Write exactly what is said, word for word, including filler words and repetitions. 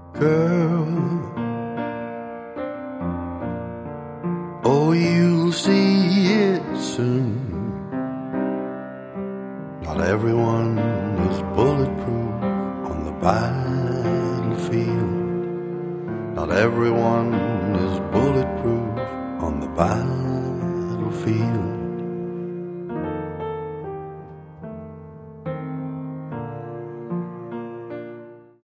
girl. Oh, you'll see it soon. Not everyone is bulletproof on the battlefield. Not everyone is bulletproof on the battlefield.